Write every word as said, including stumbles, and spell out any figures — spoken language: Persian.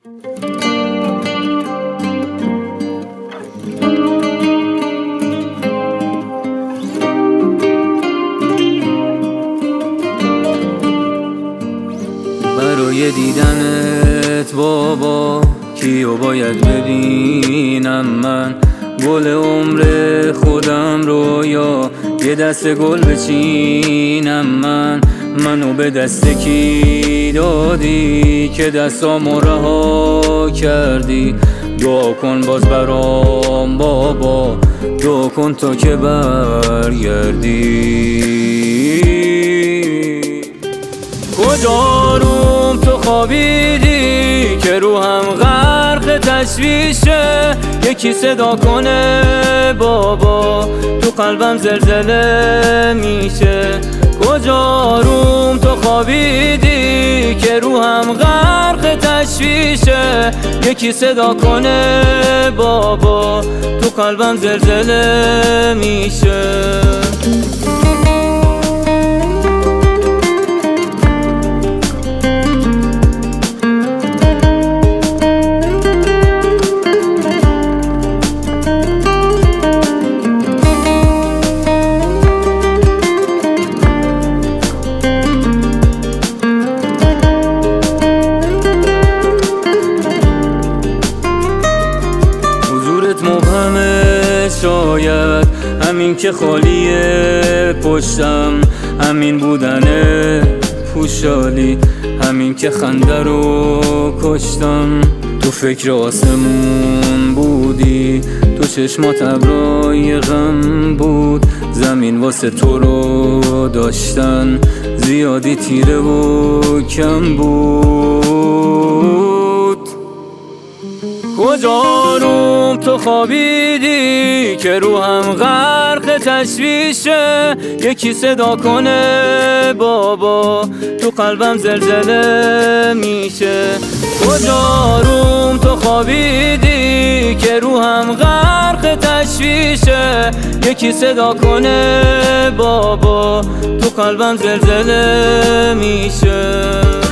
برای دیدنت بابا کیو باید ببینم من؟ گل عمر خودم رو یا یه دست گل بچینم من؟ منو به دست کی دادی که دستامو رها کردی؟ دعا کن باز برام بابا، دعا کن تا که برگردی. کجا روم تو خوابیدی که روحم غرق تشویشه؟ یکی صدا کنه بابا، تو قلبم زلزله میشه. کجا روم تو خوابیدی که روحم غرق تشویشه؟ یکی صدا کنه بابا، تو قلبم زلزله میشه. مبهمه شاید همین که خالیه پشتم، همین بودنه پوشالی، همین که خنده رو کشتم. تو فکر آسمون بودی، تو چشمات ابرای غم بود، زمین واسه تو رو داشتن زیادی تیره و کم بود. کجا روم تو خوابیدی که روحم غرق تشویشه؟ یکی صدا کنه بابا، تو قلبم زلزله میشه. کجا روم تو خوابیدی که روحم غرق تشویشه؟ یکی صدا کنه بابا، تو قلبم زلزله میشه.